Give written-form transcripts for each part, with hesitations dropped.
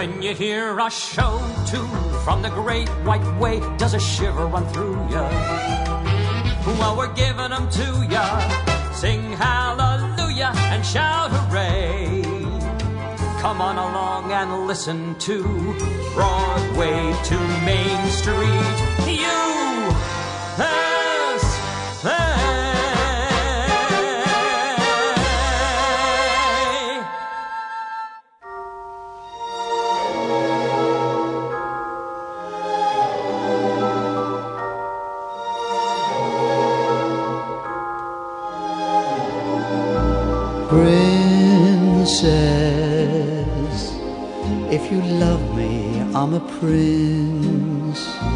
When you hear a show tune from the great white way, does a shiver run through ya? Well, we're giving them to ya. Sing hallelujah and shout hooray. Come on along and listen to Broadway to Main Street. USA. Princess, if you love me, I'm a prince.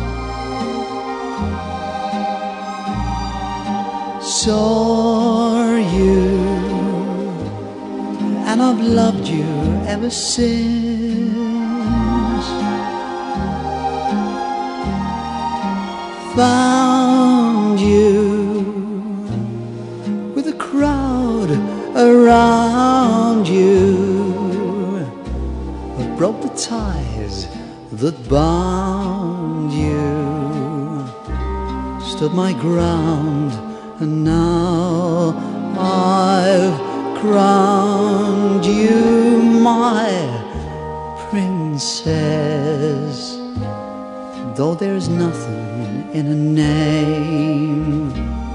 So are you, and I've loved you ever since. Found you with a crowd around you, but broke the ties that bound you. Stood my ground, and now I've crowned you my princess. Though there's nothing in a name,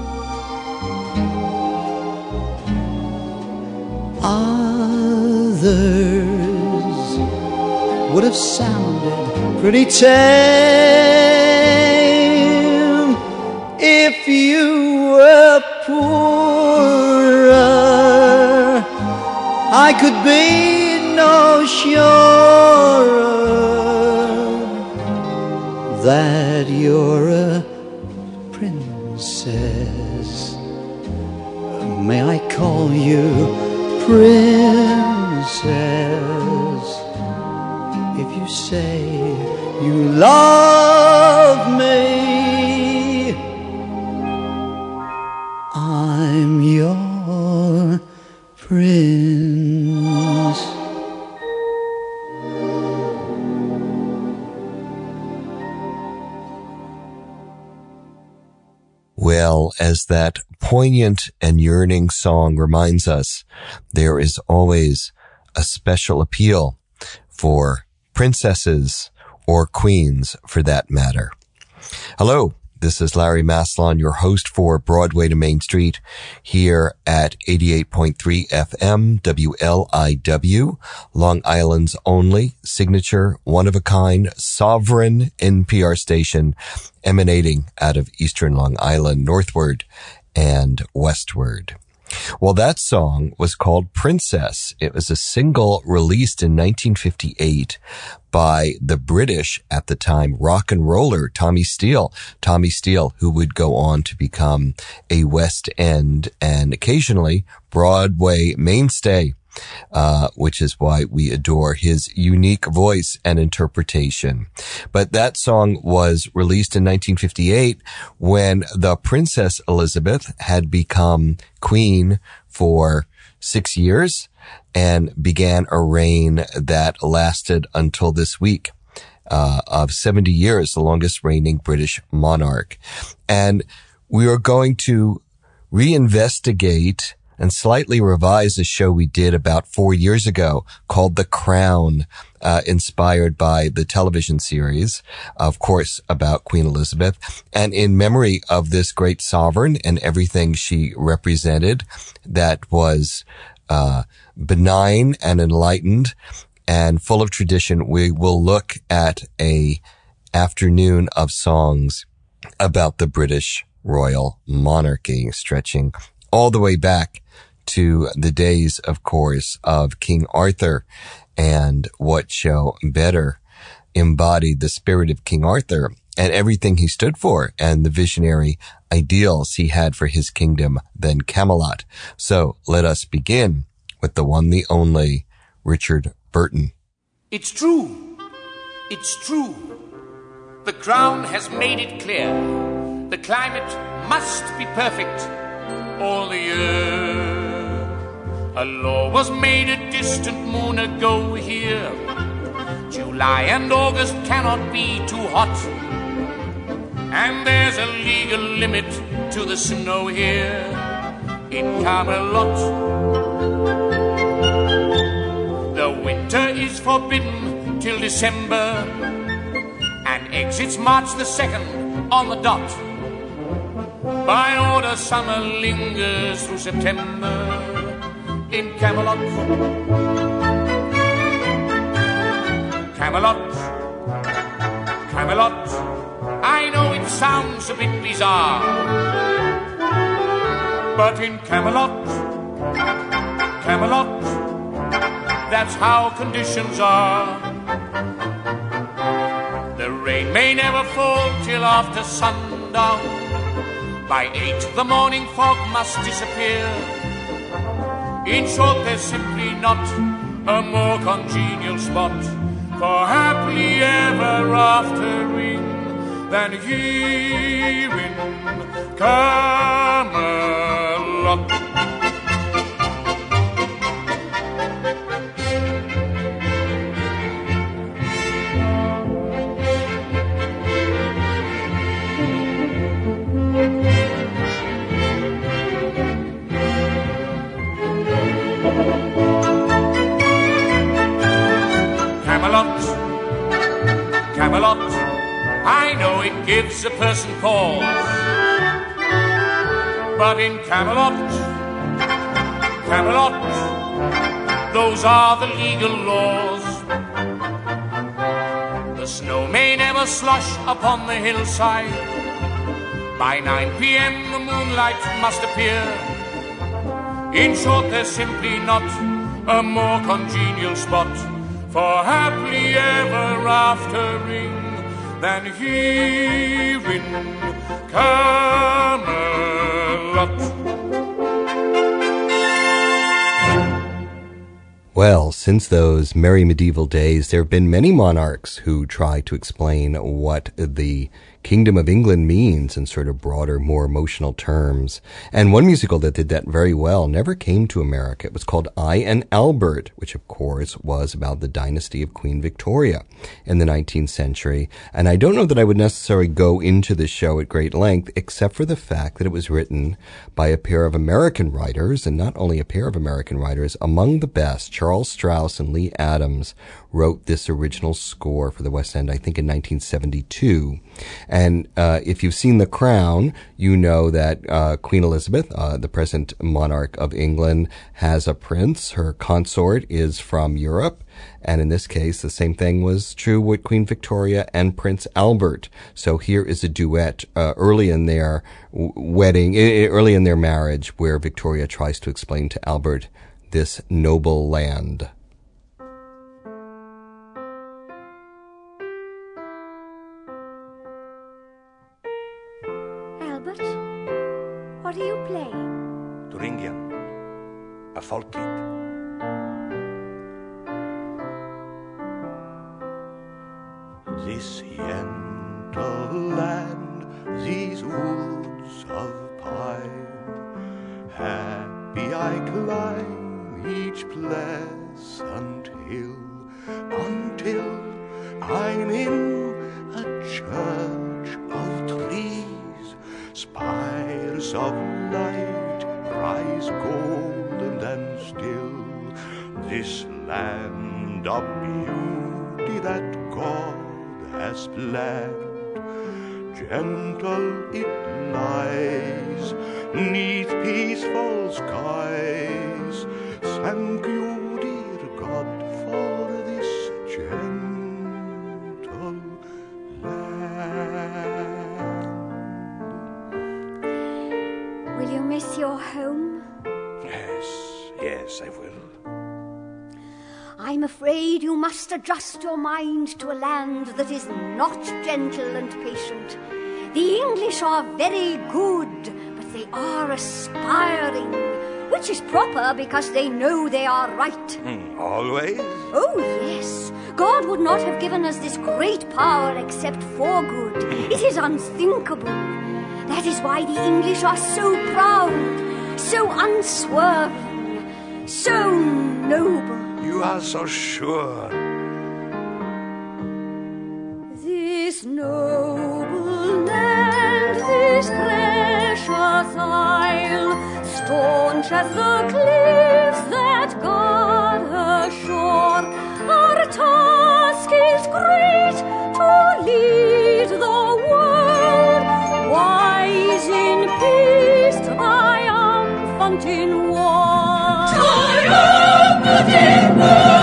others would have sounded pretty tame if you were poorer. I could be no surer that you're a princess. May I call you princess if you say you love me? I'm your prince. Well, as that poignant and yearning song reminds us, there is always a special appeal for princesses or queens for that matter. Hello, this is Larry Maslon, your host for Broadway to Main Street here at 88.3 FM WLIW, Long Island's only signature, one-of-a-kind, sovereign NPR station emanating out of eastern Long Island, northward and westward. Well, that song was called Princess. It was a single released in 1958 by the British, at the time, rock and roller Tommy Steele. Tommy Steele, who would go on to become a West End and occasionally Broadway mainstay, which is why we adore his unique voice and interpretation. But that song was released in 1958 when the Princess Elizabeth had become queen for 6 years and began a reign that lasted until this week, of 70 years, the longest reigning British monarch. And we are going to reinvestigate and slightly revise a show we did about 4 years ago called The Crown, inspired by the television series, of course, about Queen Elizabeth, and in memory of this great sovereign and everything she represented that was benign and enlightened and full of tradition. We will look at a afternoon of songs about the British royal monarchy, stretching all the way back to the days, of course, of King Arthur, and what show better embodied the spirit of King Arthur and everything he stood for and the visionary ideals he had for his kingdom than Camelot. So let us begin with the one, the only, Richard Burton. It's true. It's true. The Crown has made it clear. The climate must be perfect all the year. A law was made a distant moon ago here. July July and August cannot be too hot, and there's a legal limit to the snow here in Camelot. The winter is forbidden till December, and exits March the 2nd on the dot. By order, summer lingers through September in Camelot. Camelot, Camelot, I know it sounds a bit bizarre, but in Camelot, Camelot, that's how conditions are. The rain may never fall till after sundown. By 8 the morning fog must disappear. In short, there's simply not a more congenial spot for happily ever aftering than here in Camelot. Camelot, I know it gives a person pause, but in Camelot, Camelot, those are the legal laws. The snow may never slush upon the hillside. By 9 p.m. the moonlight must appear. In short, there's simply not a more congenial spot for happily ever aftering than here in Camelot. Well, since those merry medieval days, there have been many monarchs who try to explain what the Kingdom of England means in sort of broader, more emotional terms. And one musical that did that very well never came to America. It was called I and Albert, which of course was about the dynasty of Queen Victoria in the 19th century. And I don't know that I would necessarily go into the show at great length, except for the fact that it was written by a pair of American writers, and not only a pair of American writers, among the best. Charles Strouse and Lee Adams wrote this original score for the West End, I think in 1972. And if you've seen The Crown, you know that Queen Elizabeth, the present monarch of England, has a prince. Her consort is from Europe. And in this case, the same thing was true with Queen Victoria and Prince Albert. So here is a duet early in their wedding, early in their marriage, where Victoria tries to explain to Albert this noble land. Albert, what are you playing? Thuringian, a folk kid. This gentle land, these woods of pine, happy I climb each pleasant hill, until I'm in a church of trees. Spires of light rise golden and still. This land of beauty that God has planned, gentle it lies 'neath peaceful skies. Thank you, dear God, for this gentle land. Will you miss your home? Yes, I will. I'm afraid you must adjust your mind to a land that is not gentle and patient. The English are very good, but they are aspiring, which is proper because they know they are right. Always? Oh, yes. God would not have given us this great power except for good. It is unthinkable. That is why the English are so proud, so unswerving, so noble. You are so sure. this noble land, this precious isle, staunch as the cliffs that guard her shore, our task is great to lead the world, wise in peace, triumphant in war. Triumphant in war!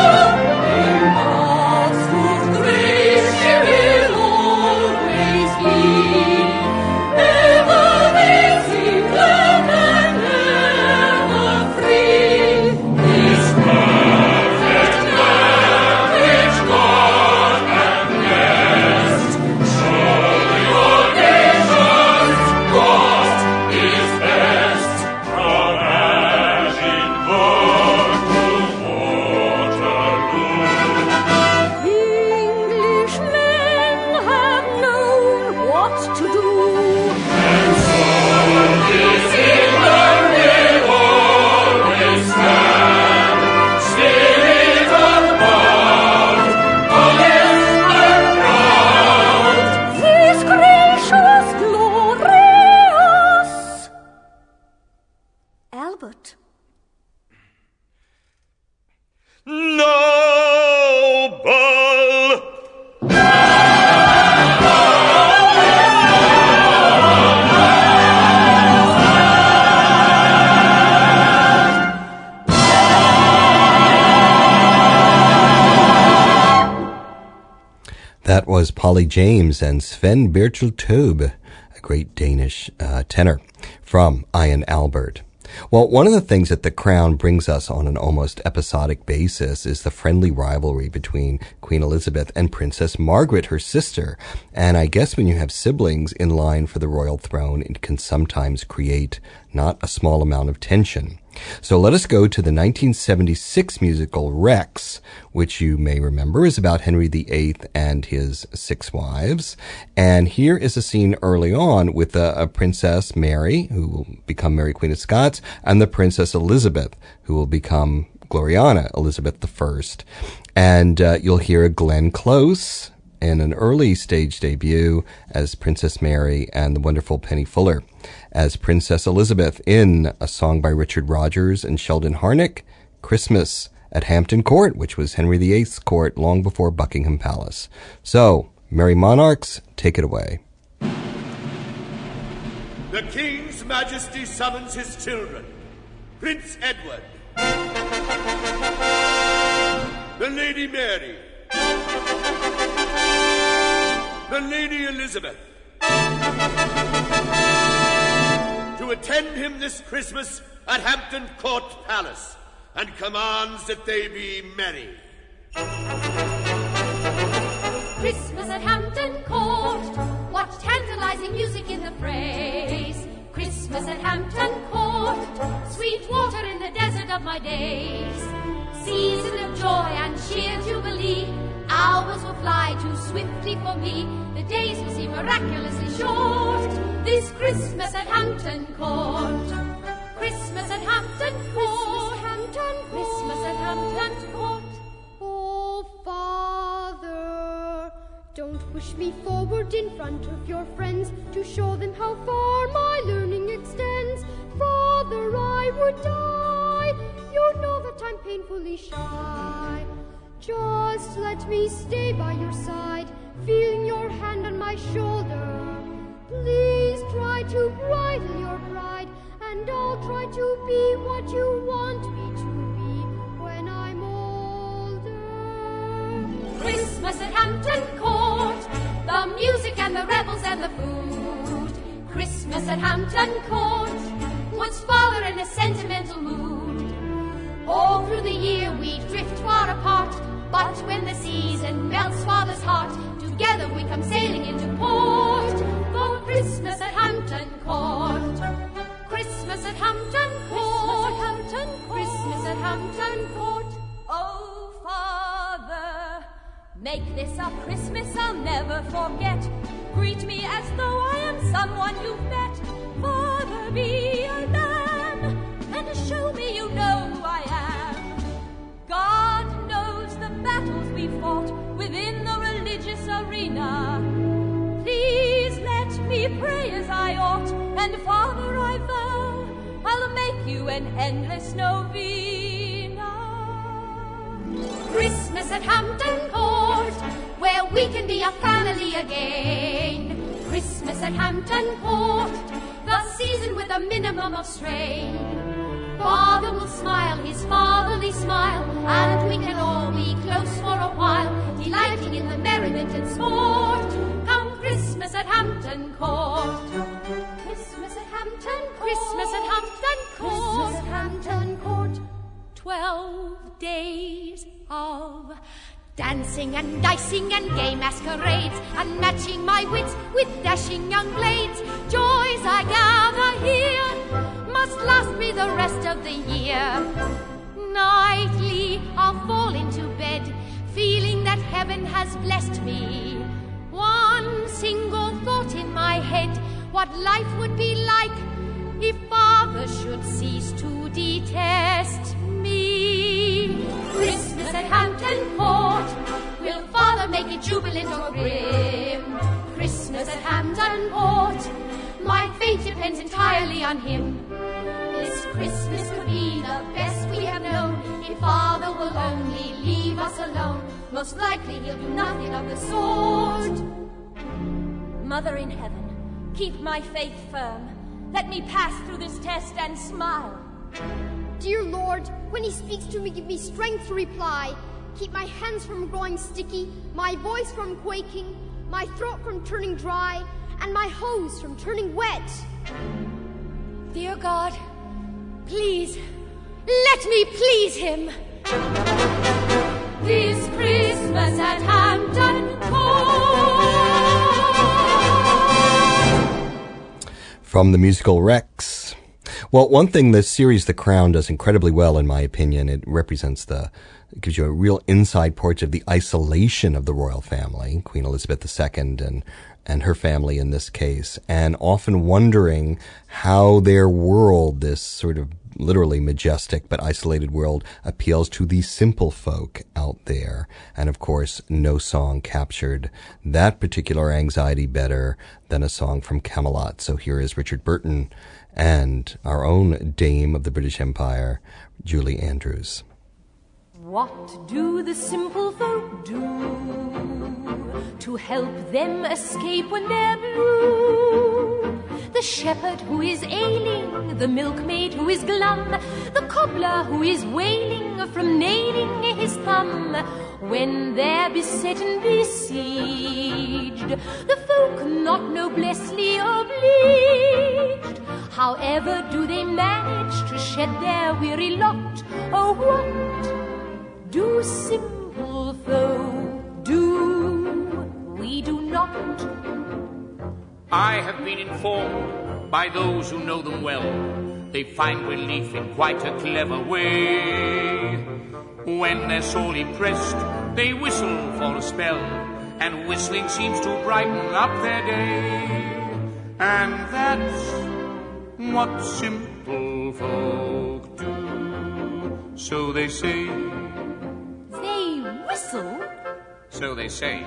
That was Polly James and Sven Birchel Taube, a great Danish tenor from Ian Albert. Well, one of the things that The Crown brings us on an almost episodic basis is the friendly rivalry between Queen Elizabeth and Princess Margaret, her sister. And I guess when you have siblings in line for the royal throne, it can sometimes create not a small amount of tension. So let us go to the 1976 musical Rex, which you may remember is about Henry VIII and his 6 wives. And here is a scene early on with a Princess Mary, who will become Mary Queen of Scots, and the Princess Elizabeth, who will become Gloriana Elizabeth I. And you'll hear Glenn Close in an early stage debut as Princess Mary, and the wonderful Penny Fuller as Princess Elizabeth in a song by Richard Rodgers and Sheldon Harnick, Christmas at Hampton Court, which was Henry VIII's court long before Buckingham Palace. So, Merry Monarchs, take it away. The King's Majesty summons his children, Prince Edward, the Lady Mary, the Lady Elizabeth, to attend him this Christmas at Hampton Court Palace, and commands that they be merry. Christmas at Hampton Court, what tantalizing music in the phrase. Christmas at Hampton Court, sweet water in the desert of my days. Season of joy and sheer jubilee, hours will fly too swiftly for me. The days will seem miraculously short. This Christmas at Hampton Court. Christmas at Hampton Court. Christmas at Hampton Court. Oh, Father, don't push me forward in front of your friends to show them how far my learning extends. Father, I would die. You know that I'm painfully shy. Just let me stay by your side, feeling your hand on my shoulder. Please try to bridle your pride, and I'll try to be what you want me to be when I'm older. Christmas at Hampton Court, the music and the revels and the food. Christmas at Hampton Court, puts father in a sentimental mood. All through the year we drift far apart, but when the season melts father's heart, together we come sailing into port. For Christmas at Hampton Court. Christmas at Hampton Court. Christmas at Hampton Court. Oh, Father, make this a Christmas I'll never forget. Greet me as though I am someone you've met. Father, be a lamb, and show me you know who I am. God knows the battles we fought within the religious arena. an endless novena. Christmas at Hampton Court, where we can be a family again. Christmas at Hampton Court, the season with a minimum of strain. Father will smile his fatherly smile, and we can all be close for a while, delighting in the merriment and sport. Come Christmas at Hampton Court. Christmas at Hampton Court. Christmas at Hampton Court. Christmas at Hampton Court. 12 days of dancing and dicing and gay masquerades, and matching my wits with dashing young blades. Joys I gather here must last me the rest of the year. Nightly I'll fall into bed, feeling that heaven has blessed me. One single thought in my head, what life would be like if Father should cease to detest me. Christmas at Hampton Court, will Father make it jubilant or grim? Christmas at Hampton Court, my fate depends entirely on him. This Christmas could be the best we have known, if Father will only leave us alone. Most likely he'll do nothing of the sort. Mother in heaven, keep my faith firm. Let me pass through this test and smile. Dear Lord, when he speaks to me, give me strength to reply. Keep my hands from growing sticky, my voice from quaking, my throat from turning dry, and my hose from turning wet. Dear God, please, let me please him. This Christmas at Hampton Court. From the musical Rex. Well, one thing the series The Crown does incredibly well, in my opinion, it gives you a real inside portrait of the isolation of the royal family, Queen Elizabeth II and her family in this case, and often wondering how their world, this sort of literally majestic but isolated world, appeals to the simple folk out there. And of course, no song captured that particular anxiety better than a song from Camelot. So here is Richard Burton and our own Dame of the British Empire, Julie Andrews. What do the simple folk do to help them escape when they're blue? The shepherd who is ailing, the milkmaid who is glum, the cobbler who is wailing from nailing his thumb. When they're beset and besieged, the folk not noblessly obliged. However do they manage to shed their weary lot? Oh, what do simple folk do? We do not. I have been informed by those who know them well, they find relief in quite a clever way. When they're sorely pressed, they whistle for a spell, and whistling seems to brighten up their day. And that's what simple folk do. So they say. They whistle? So they say.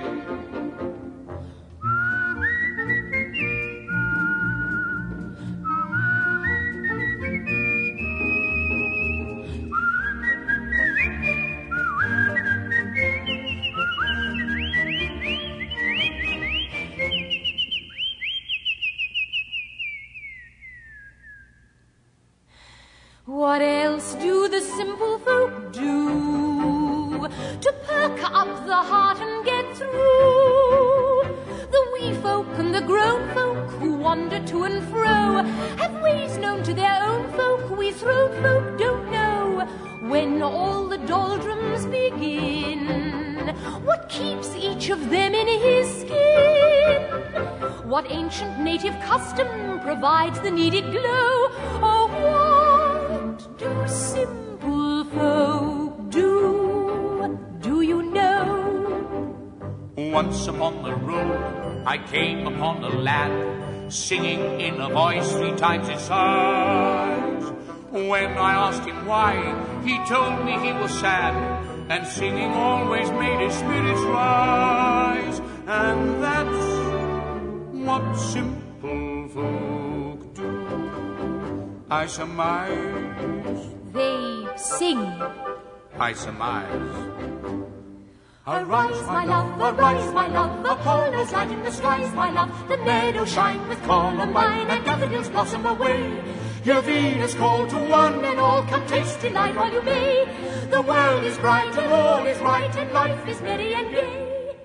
What else do the simple folk do to perk up the heart and get through? The wee folk and the grown folk who wander to and fro have ways known to their own folk we throat folk don't know. When all the doldrums begin, what keeps each of them in his skin? What ancient native custom provides the needed glow? Oh, what do simple folk do? Do you know? Once upon the road I came upon a lad singing in a voice 3 times his size. When I asked him why, he told me he was sad, and singing always made his spirits rise. And that's what simple folk do. I surmise. They sing. I surmise. Arise, my love, Apollo's light in the skies, my love. The meadows shine with columbine, and daffodils blossom away. Your Venus called to one and all, come taste delight while you may. The world is bright and all is right, and life is merry and gay.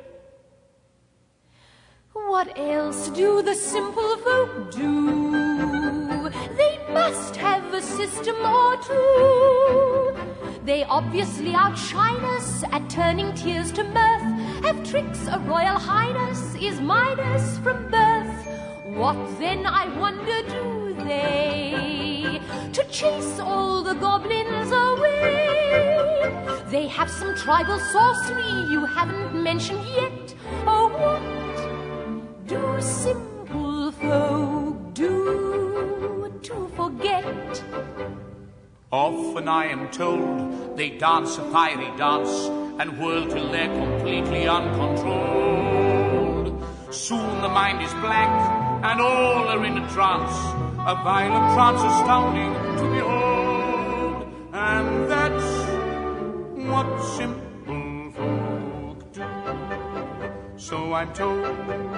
What else do the simple folk do? They must have a system or two. They obviously outshine us at turning tears to mirth, have tricks a royal highness is Midas from birth. What then, I wonder, do they to chase all the goblins away? They have some tribal sorcery you haven't mentioned yet. Oh, what do simple folk do to forget? Often I am told they dance a fiery dance and whirl till they're completely uncontrolled. Soon the mind is blank and all are in a trance, a violent trance astounding to behold. And that's what simple folk do, so I'm told.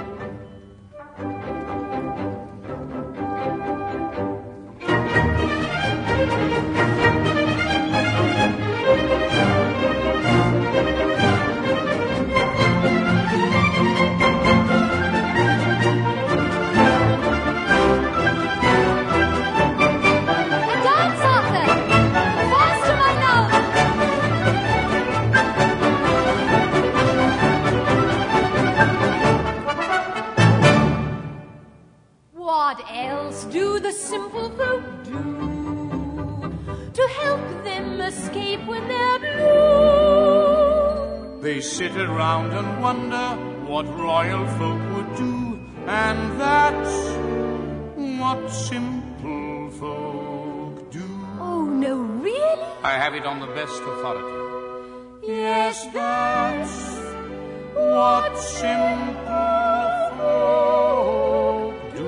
What else do the simple folk do to help them escape when they're blue? They sit around and wonder what royal folk would do, and that's what simple folk do. Oh, no, really? I have it on the best authority. Yes, that's what simple folk do.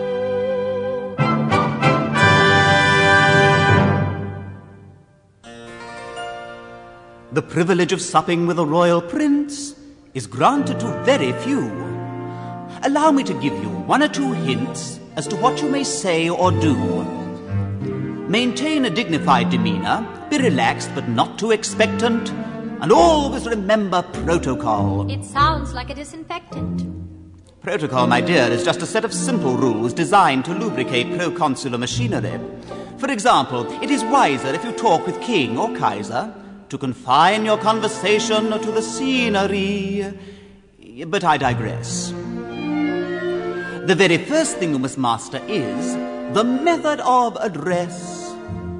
The privilege of supping with a royal prince is granted to very few. Allow me to give you one or two hints as to what you may say or do. Maintain a dignified demeanor, be relaxed but not too expectant, and always remember protocol. It sounds like a disinfectant. Protocol, my dear, is just a set of simple rules designed to lubricate proconsular machinery. For example, it is wiser if you talk with king or kaiser to confine your conversation to the scenery. But I digress. The very first thing you must master is the method of address.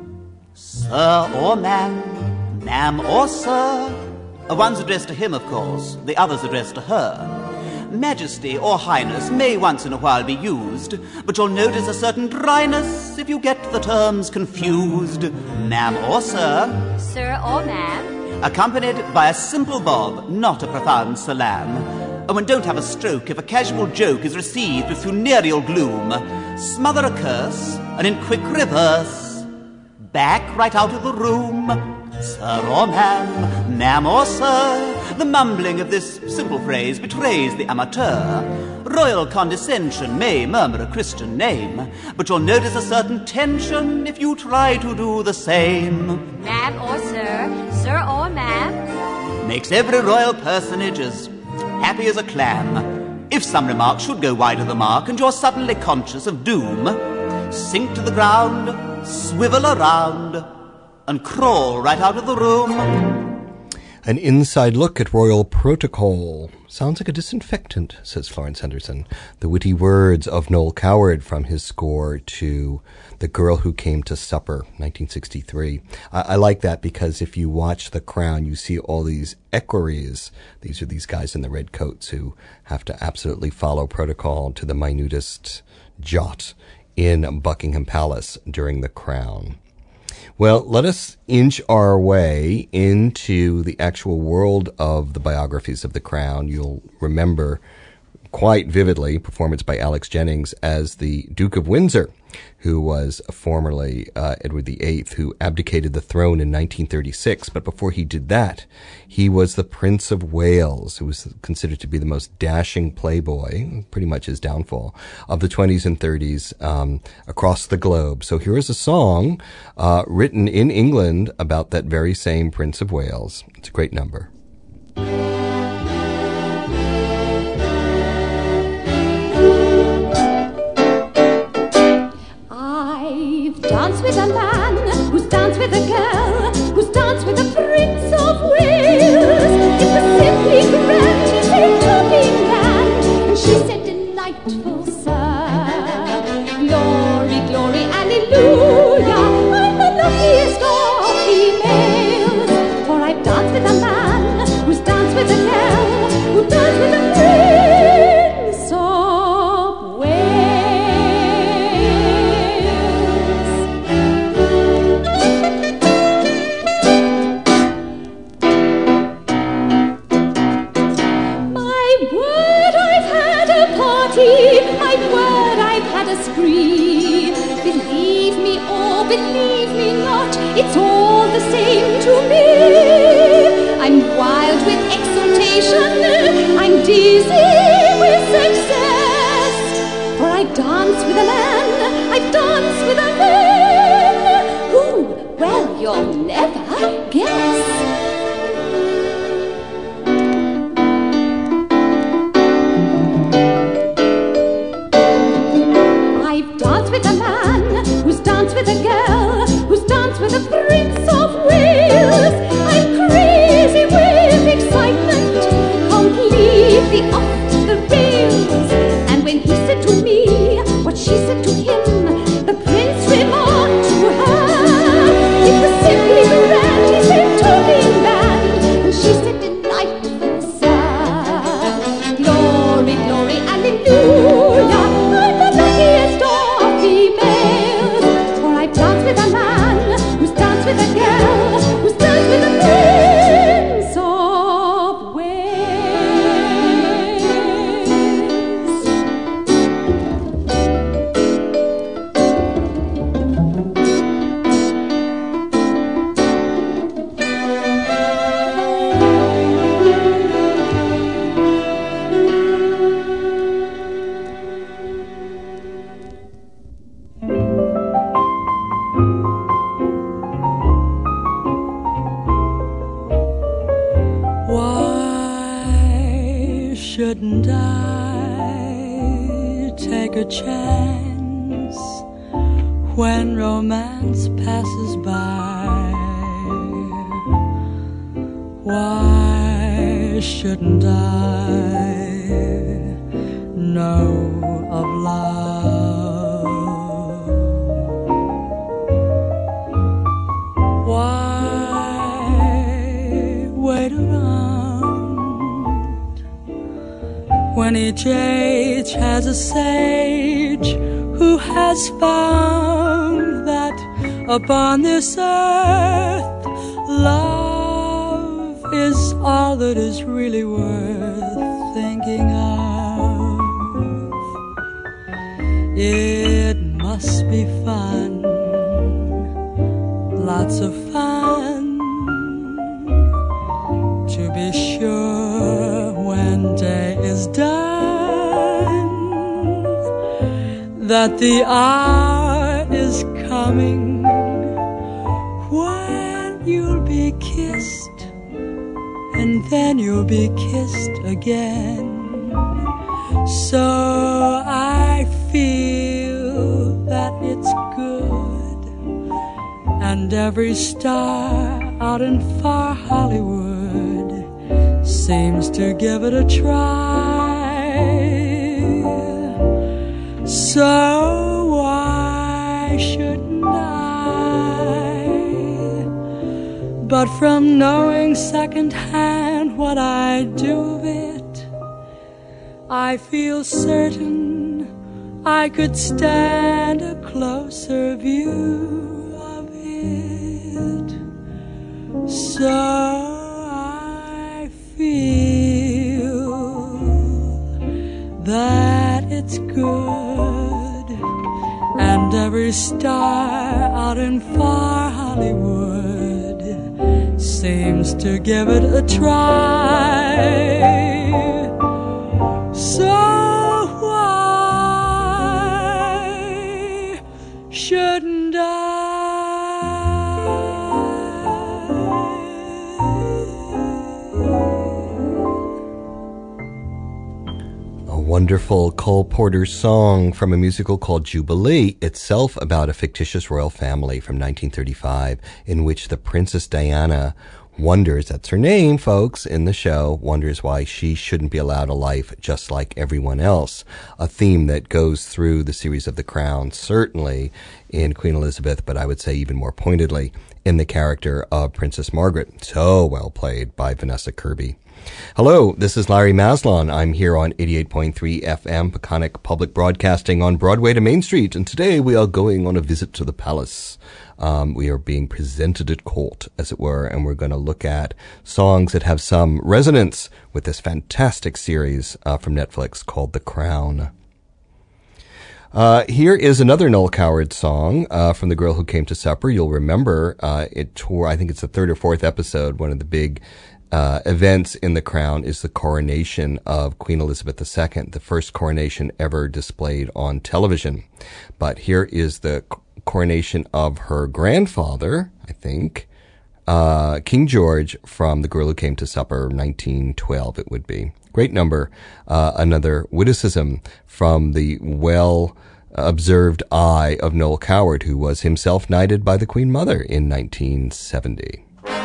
Sir or ma'am or sir. One's addressed to him, of course, the other's addressed to her. Majesty or highness may once in a while be used, but you'll notice a certain dryness if you get the terms confused. Ma'am or sir. Sir or ma'am. Accompanied by a simple bob, not a profound salam. And don't have a stroke if a casual joke is received with funereal gloom. Smother a curse, and in quick reverse, back right out of the room. Sir or ma'am or sir. The mumbling of this simple phrase betrays the amateur. Royal condescension may murmur a Christian name, but you'll notice a certain tension if you try to do the same. Ma'am or sir, sir or ma'am. Makes every royal personage as happy as a clam. If some remark should go wide of the mark and you're suddenly conscious of doom, sink to the ground, swivel around, and crawl right out of the room. An inside look at royal protocol. Sounds like a disinfectant, says Florence Henderson. The witty words of Noel Coward from his score to The Girl Who Came to Supper, 1963. I like that because if you watch The Crown, you see all these equerries. These are these guys in the red coats who have to absolutely follow protocol to the minutest jot in Buckingham Palace during The Crown. Well, let us inch our way into the actual world of the biographies of the Crown. You'll remember quite vividly, performance by Alex Jennings as the Duke of Windsor, who was formerly Edward VIII, who abdicated the throne in 1936. But before he did that, he was the Prince of Wales, who was considered to be the most dashing playboy, pretty much his downfall, of the 20s and 30s across the globe. So here is a song written in England about that very same Prince of Wales. It's a great number. Dance with a man who's danced with a girl who's danced with the Prince of Wales. It was simply grand, he said, talking land, and she said, delightful, sir. Glory, glory, hallelujah, I'm the luckiest of females, for I've danced with a man who's danced with a girl who danced with the Prince of Wales. My word, I've had a spree. Believe me or believe me not, it's all the same to me. I'm wild with exultation, I'm dizzy with success. For I dance with a man, I dance with a man who, well, you'll never guess. With a man who's danced with a girl who's danced with the Prince of Wales. I'm crazy with excitement, completely off the rails. And when he said to me what she said to him, the prince remarked to her, it was simply grand, he said, talking band, and she said, delightful, sir. Glory, glory, hallelujah, I'm the luckiest of females, for I've danced with a man who's danced with a girl who's danced with the Prince of Shouldn't I take a chance when romance passes by? Why shouldn't I know of love? Why wait around when each age has a sage who has found that upon this earth love is all that is really worth thinking of? It must be fun, lots of fun, to be sure when day is done, that the hour is coming when you'll be kissed, and then you'll be kissed again. So I feel that it's good, and every star out in far Hollywood seems to give it a try. So why shouldn't I? But from knowing secondhand what I do of it, I feel certain I could stand a closer view of it. So I feel that's good, and every star out in far Hollywood seems to give it a try. So why shouldn't I? Wonderful Cole Porter song from a musical called Jubilee, itself about a fictitious royal family from 1935, in which the Princess Diana wonders, that's her name, folks, in the show, wonders why she shouldn't be allowed a life just like everyone else. A theme that goes through the series of The Crown, certainly in Queen Elizabeth, but I would say even more pointedly in the character of Princess Margaret. So well played by Vanessa Kirby. Hello, this is Larry Maslon. I'm here on 88.3 FM, Peconic Public Broadcasting on Broadway to Main Street, and today we are going on a visit to the palace. We are being presented at court, as it were, and we're going to look at songs that have some resonance with this fantastic series from Netflix called The Crown. Here is another Noel Coward song from The Girl Who Came to Supper. You'll remember it tore, I think it's the third or fourth episode, one of the big events in The Crown is the coronation of Queen Elizabeth II, the first coronation ever displayed on television. But here is the coronation of her grandfather, I think, King George, from The Girl Who Came to Supper, 1912 it would be. Great number. Another witticism from the well-observed eye of Noel Coward, who was himself knighted by the Queen Mother in 1970.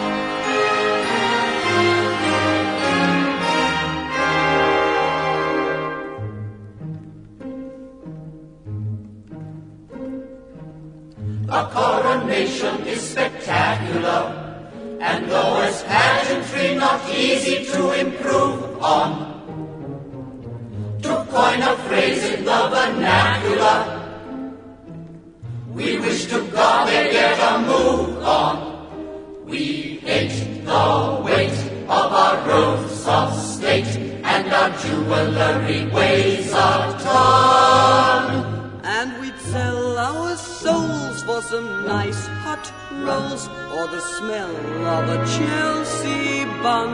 A coronation is spectacular, and though as pageantry not easy to improve on, to coin a phrase in the vernacular, we wish to God they get a move on. We hate the weight of our robes of state, and our jewelry weighs a ton. And we'd sell our souls for some nice hot rolls, or the smell of a Chelsea bun.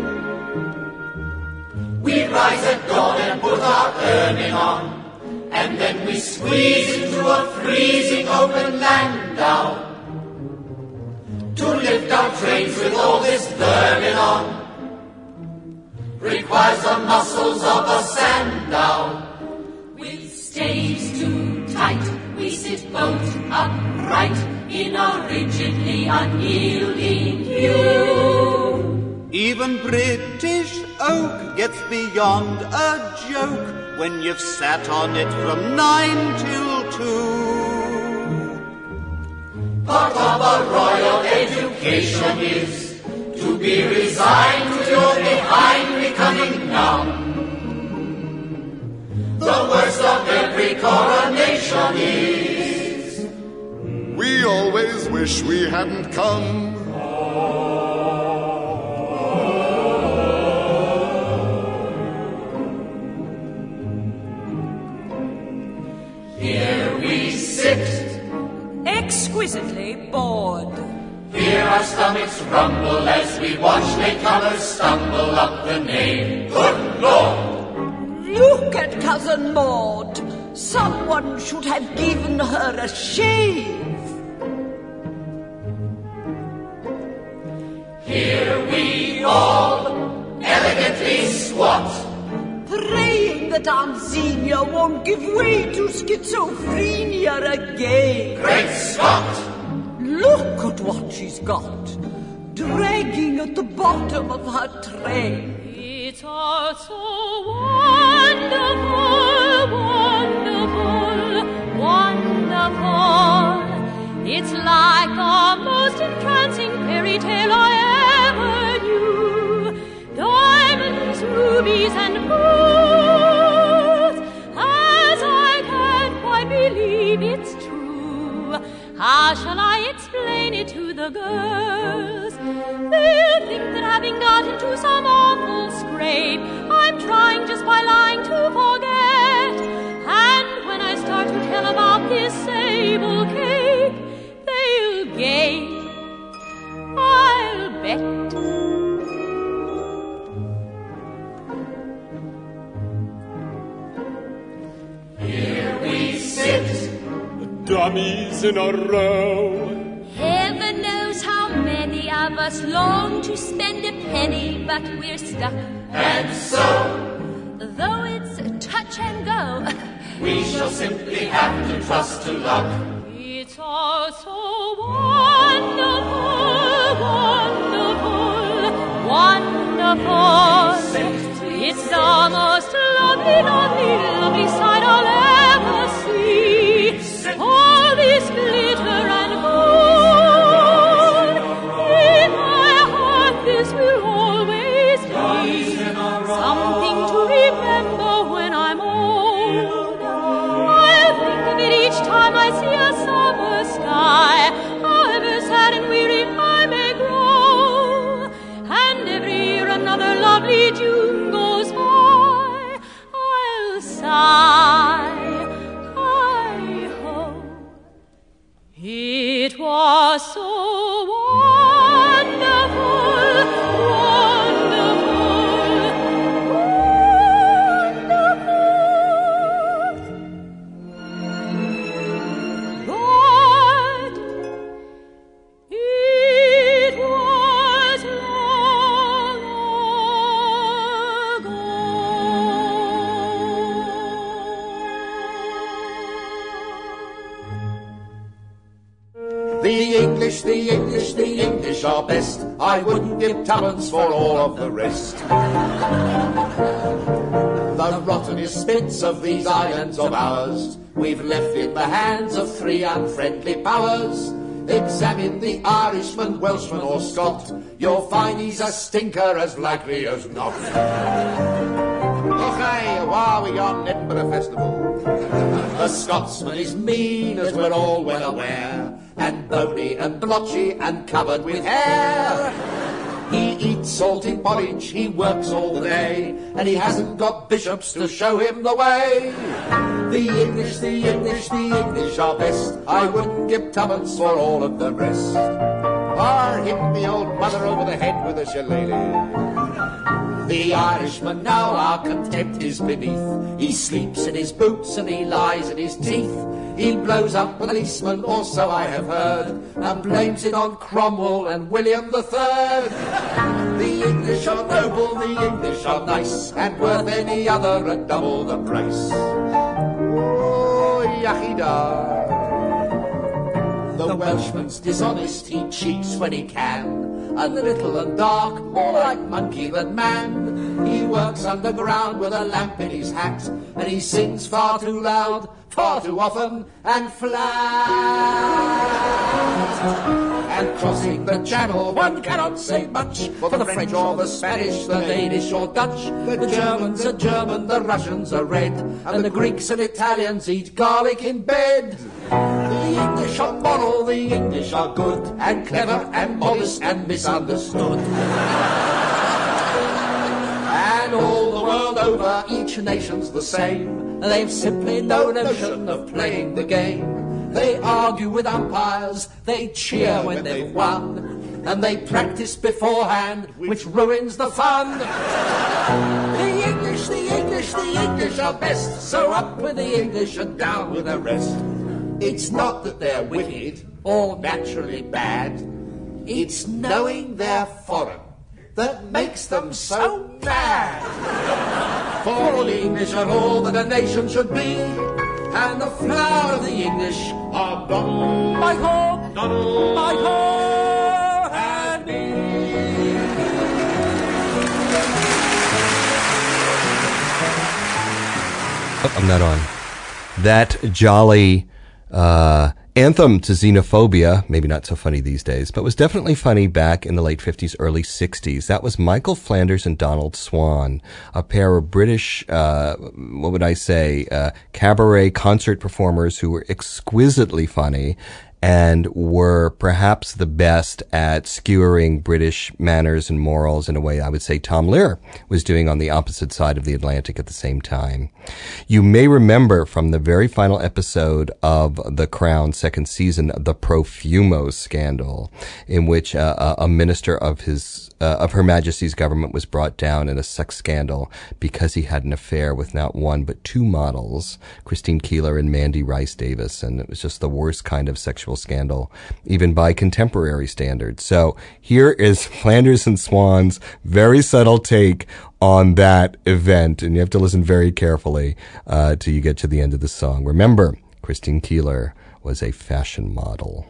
We rise at dawn and put our earning on, and then we squeeze into a freezing open landau. To lift our trains with all this vermin on requires the muscles of a Sandow. With stays too tight, we sit bolt upright in a rigidly unyielding queue. Even British oak gets beyond a joke when you've sat on it from 9 till 2. Part of a royal education is to be resigned to your behind becoming numb. The worst of every coronation is we always wish we hadn't come. Here we sit, exquisitely bored. Hear our stomachs rumble as we watch latecomers stumble up the nave. Good Lord! Look at Cousin Maud. Someone should have given her a shave. Here we all elegantly squat, praying that Aunt Xenia won't give way to schizophrenia again. Great Scott! Look at what she's got, dragging at the bottom of her tray. It's all so wonderful, wonderful, wonderful. It's like the most entrancing fairy tale I ever knew. Diamonds, rubies, and pearls, as I can't quite believe it's true. How shall I explain it to the girls? They'll think that having got into some awful scrape, I'm trying just by lying to forget. them about this sable cape, they'll gape, I'll bet. Here we sit, dummies in a row. Heaven knows how many of us long to spend a penny, but we're stuck. And so, though it's touch and go, we shall simply have to trust to luck. It's all so wonderful, wonderful, wonderful. It's the most lovely, lovely, lovely sight I'll ever see. All this glitter and gold, in my heart this will always be something to remember when I'm old. I'll think of it each time I see a summer sky, however sad and weary I may grow. And every year another lovely June goes by, I'll sigh, hi-ho. It was so wonderful, but it was long ago. The English, the English, the English are best. I wouldn't give tuppence for all of the rest. The rottenest bits of these islands of ours we've left in the hands of three unfriendly powers. Examine the Irishman, Welshman or Scot, you'll find he's a stinker as likely as not. Okay, why are we on Edinburgh Festival? The Scotsman is mean, as we're all well aware, and bony and blotchy and covered with hair. He eats salted porridge, he works all the day, and he hasn't got bishops to show him the way. The English, the English, the English are best. I wouldn't give tuppence for all of the rest. Or hit me old mother over the head with a shillelagh. The Irishman now our contempt is beneath. He sleeps in his boots and he lies in his teeth. He blows up policemen, or so I have heard, and blames it on Cromwell and William III. The English are noble, the English are nice, and worth any other at double the price. Oh, yachida. The Welshman's dishonest, he cheats when he can. A little and dark, more like monkey than man. He works underground with a lamp in his hat, and he sings far too loud, far too often, and flat. And crossing the channel, one cannot say much for the French or the Spanish, the Danish or Dutch. The Germans are German, the Russians are red, and the Greeks and Italians eat garlic in bed. The English are moral, the English are good, and clever and modest and misunderstood. And all the world over, each nation's the same. They've simply no notion of playing the game. They argue with umpires, they cheer when they've won, and they practice beforehand, which ruins the fun. The English, the English, the English are best, so up with the English and down with the rest. It's not that they're wicked or naturally bad, it's knowing they're foreign that makes them so mad. For all the English are all that a nation should be, and the flower of the English are Donald, Michael, Donald, Michael, and me. Oh, I'm not on. That jolly anthem to xenophobia, maybe not so funny these days, but was definitely funny back in the late 50s, early 60s. That was Michael Flanders and Donald Swann, a pair of British, cabaret concert performers who were exquisitely funny and were perhaps the best at skewering British manners and morals in a way I would say Tom Lehrer was doing on the opposite side of the Atlantic at the same time. You may remember from the very final episode of The Crown second season, the Profumo scandal, in which a minister of Her Majesty's government was brought down in a sex scandal because he had an affair with not one but two models, Christine Keeler and Mandy Rice Davis, and it was just the worst kind of sexual scandal, even by contemporary standards. So here is Flanders and Swan's very subtle take on that event, and you have to listen very carefully till you get to the end of the song. Remember, Christine Keeler was a fashion model.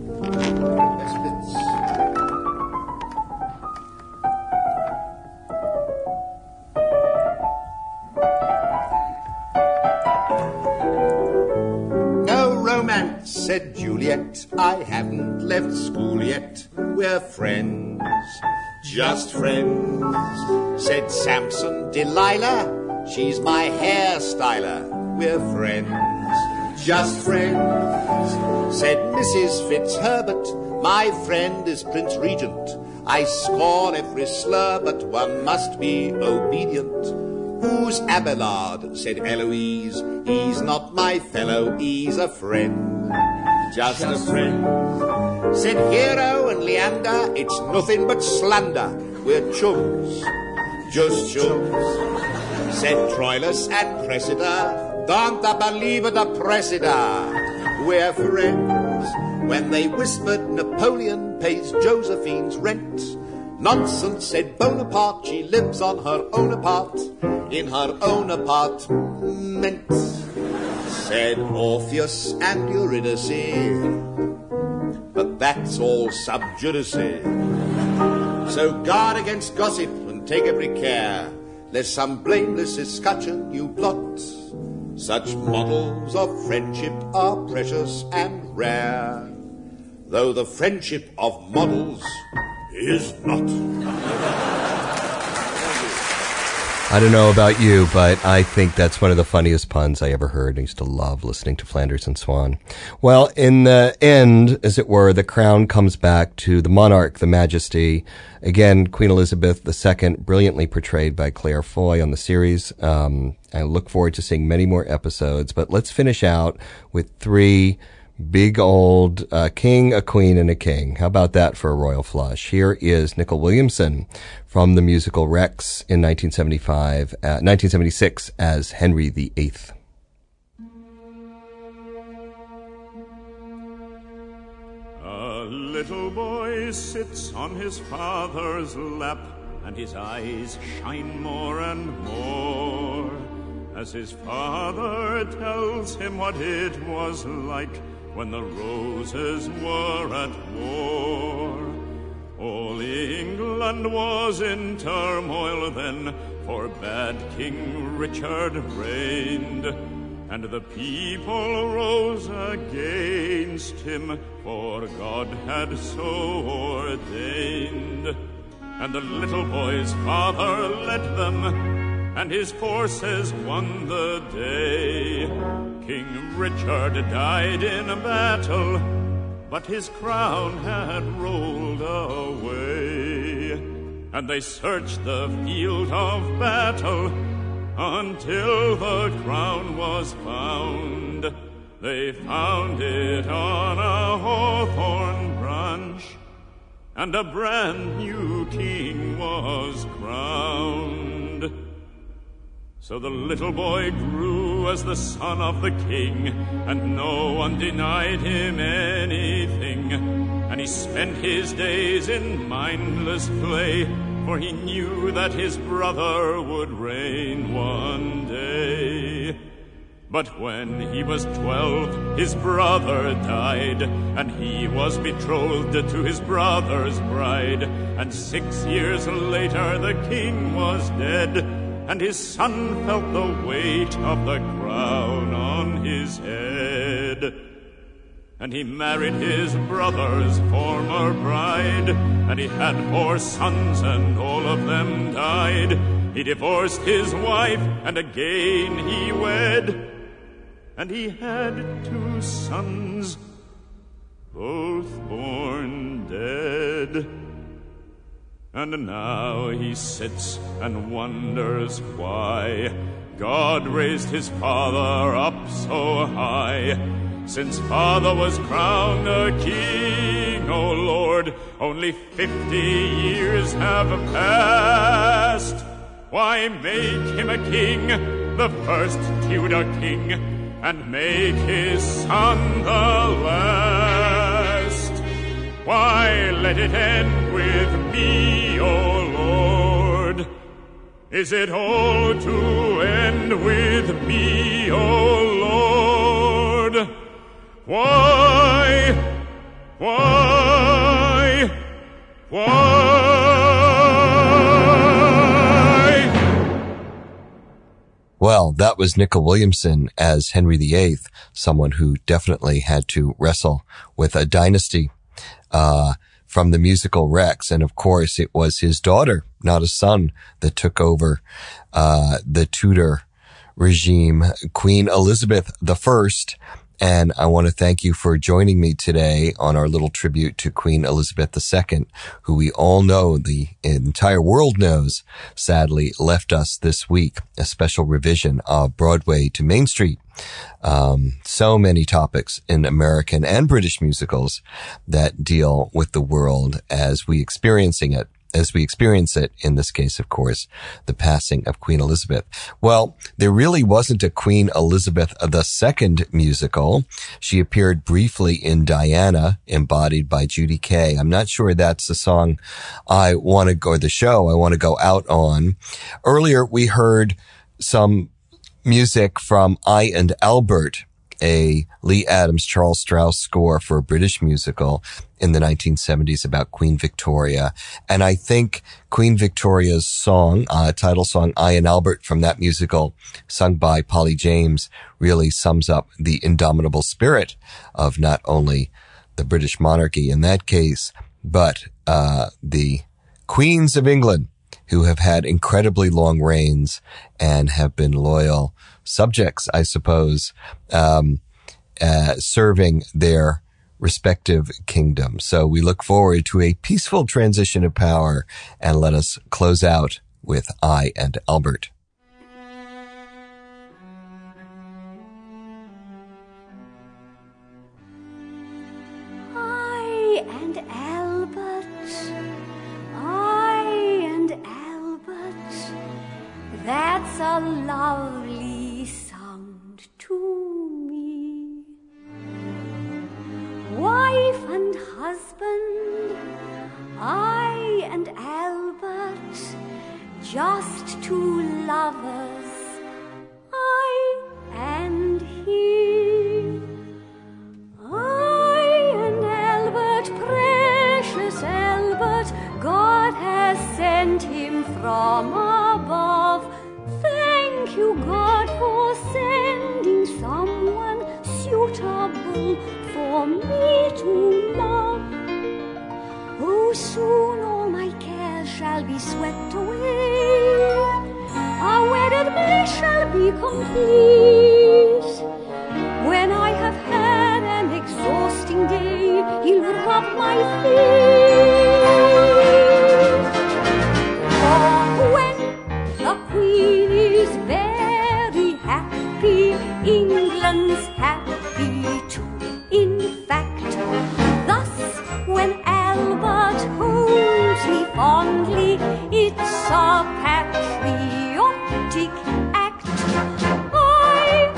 Said Juliet, I haven't left school yet. We're friends, just friends. Said Samson, Delilah, she's my hairstyler. We're friends, just friends. Said Mrs. Fitzherbert, my friend is Prince Regent. I scorn every slur, but one must be obedient. Who's Abelard? Said Eloise. He's not my fellow, he's a friend, just a friend. Said Hero and Leander, it's nothing but slander. We're chums, just chums. Said Troilus and Cressida, don't I believe it, Cressida. We're friends. When they whispered Napoleon pays Josephine's rent. Nonsense, said Bonaparte, she lives on her own apart, in her own apartment. Said Orpheus and Eurydice, but that's all sub judice. So guard against gossip and take every care, lest some blameless escutcheon you blot. Such models of friendship are precious and rare, though the friendship of models is not. I don't know about you, but I think that's one of the funniest puns I ever heard. I used to love listening to Flanders and Swan. Well, in the end, as it were, the crown comes back to the monarch, the Majesty. Again, Queen Elizabeth II, brilliantly portrayed by Claire Foy on the series. I look forward to seeing many more episodes, but let's finish out with three big old king, a queen, and a king. How about that for a royal flush? Here is Nicol Williamson from the musical Rex in 1976 as Henry VIII. A little boy sits on his father's lap, and his eyes shine more and more as his father tells him what it was like when the roses were at war. All England was in turmoil then, for bad King Richard reigned, and the people rose against him, for God had so ordained. And the little boy's father led them, and his forces won the day. King Richard died in battle, but his crown had rolled away. And they searched the field of battle until the crown was found. They found it on a hawthorn branch, and a brand new king was crowned. So the little boy grew as the son of the king, and no one denied him anything. And he spent his days in mindless play, for he knew that his brother would reign one day. But when he was 12, his brother died, and he was betrothed to his brother's bride. And 6 years later the king was dead, and his son felt the weight of the crown on his head. And he married his brother's former bride, and he had 4 sons, and all of them died. He divorced his wife, and again he wed, and he had 2 sons, both born dead. And now he sits and wonders why God raised his father up so high. Since father was crowned a king, O Lord, only 50 years have passed. Why make him a king, the first Tudor king, and make his son the last? Why let it end with me, O Lord? Is it all to end with me, O Lord? Why? Well, that was Nicol Williamson as Henry VIII, someone who definitely had to wrestle with a dynasty from the musical Rex. And of course, it was his daughter, not a son, that took over the Tudor regime, Queen Elizabeth I. And I want to thank you for joining me today on our little tribute to Queen Elizabeth II, who we all know, the entire world knows, sadly left us this week, a special revision of Broadway to Main Street. So many topics in American and British musicals that deal with the world as we experience it, in this case, of course, the passing of Queen Elizabeth. Well, there really wasn't a Queen Elizabeth II musical. She appeared briefly in Diana, embodied by Judy Kaye. I'm not sure that's the song I want to go, or the show I want to go out on. Earlier, we heard some music from I and Albert, a Lee Adams, Charles Strauss score for a British musical in the 1970s about Queen Victoria. And I think Queen Victoria's song, title song, I and Albert, from that musical, sung by Polly James, really sums up the indomitable spirit of not only the British monarchy in that case, but the Queens of England, who have had incredibly long reigns and have been loyal subjects, I suppose, serving their respective kingdoms. So we look forward to a peaceful transition of power, and let us close out with I and Albert. I and Albert, that's a lovely sound to me. Wife and husband, I and Albert, just two lovers, I and he. I and Albert, precious Albert, God has sent him from above. Thank you, God, for sending someone suitable for me to love. Oh, soon all my cares shall be swept away. Our wedded bliss shall be complete. When I have had an exhausting day, he'll rub my feet. Oh, when the Queen is very happy, England's happy too. In fact, thus when Albert holds me fondly, it's a patriotic act. I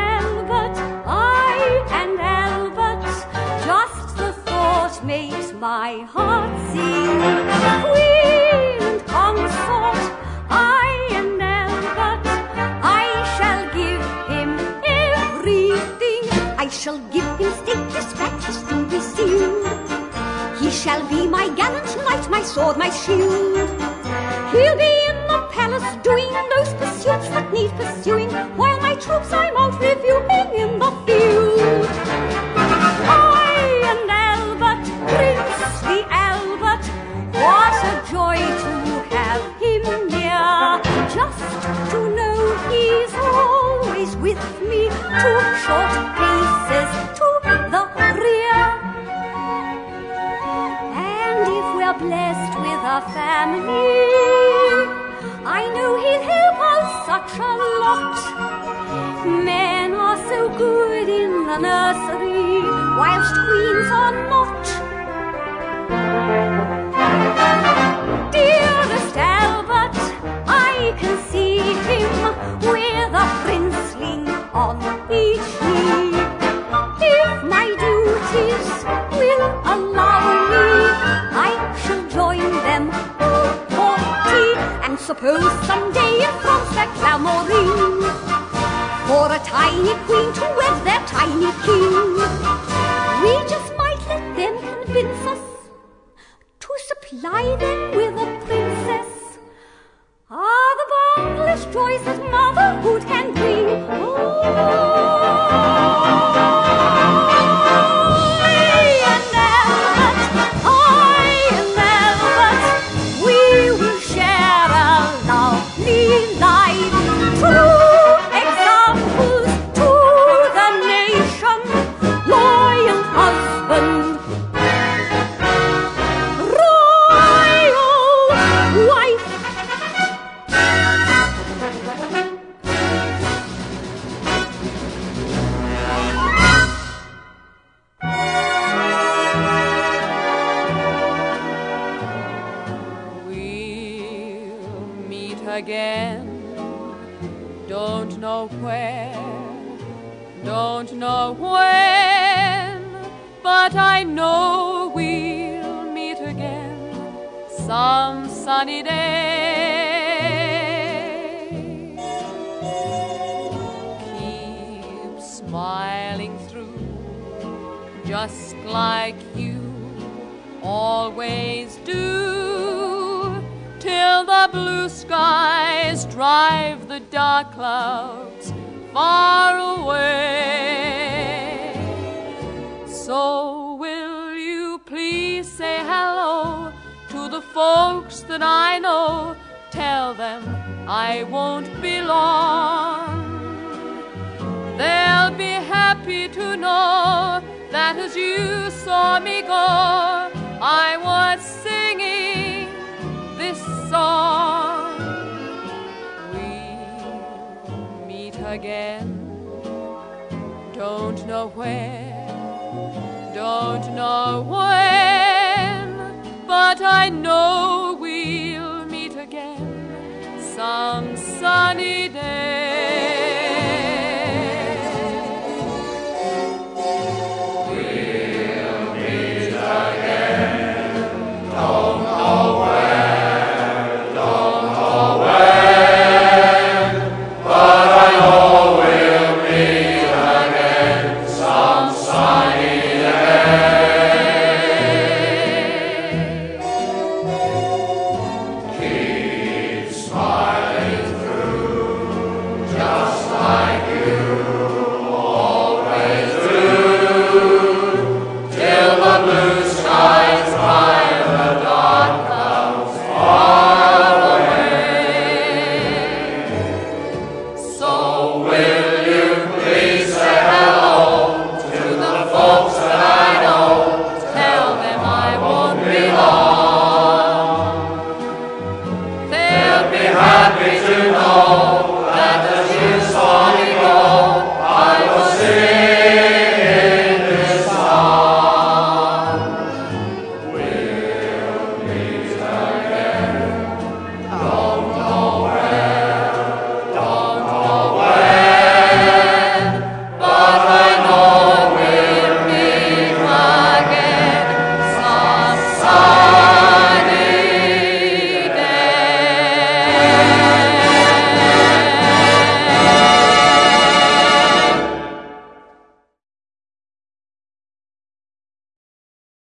and Albert, just the thought makes my heart sing. Queen and consort, I and Albert, I shall give him everything. I shall give him state dispatches to be sealed. He shall be my gallant knight, my sword, my shield. He'll be in the palace doing those pursuits that need pursuing, while my troops I'm out reviewing in the field. I and Albert, Prince the Albert, what a joy to have him near. Just to know he's always with me, 2 short paces to the rear. family. I know he'll help us such a lot. Men are so good in the nursery, whilst queens are not. Dearest Albert, I can see him with a princeling on each knee. If my duties will allow me, I shall join them all for tea. And suppose someday in France they're clamouring for a tiny queen to wed their tiny king, we just might let them convince us to supply them with a princess. Ah, the boundless joys that motherhood can bring. Again, don't know where, don't know when, but I know we'll meet again some sunny day. Keep smiling through, just like you always do, till the blue skies drive the dark clouds far away. So will you please say hello to the folks that I know? Tell them I won't be long. They'll be happy to know that as you saw me go, I was singing this song. We'll meet again, don't know where, don't know when, but I know